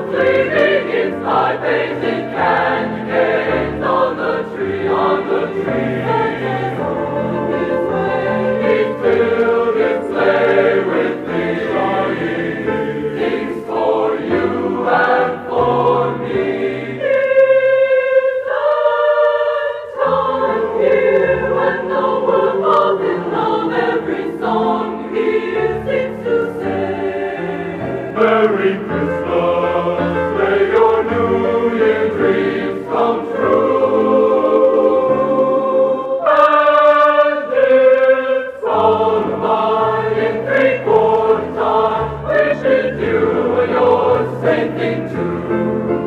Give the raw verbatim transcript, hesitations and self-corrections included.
Sleeping inside painted candy canes on the tree, on the tree. He filled its sleigh with me, things for you and for me. Isn't time here when the world falls in love? Every song he seems to say, Merry Christmas, may your New Year dreams come true. And this song mine in three-quarter time wishes you and yours same thing too.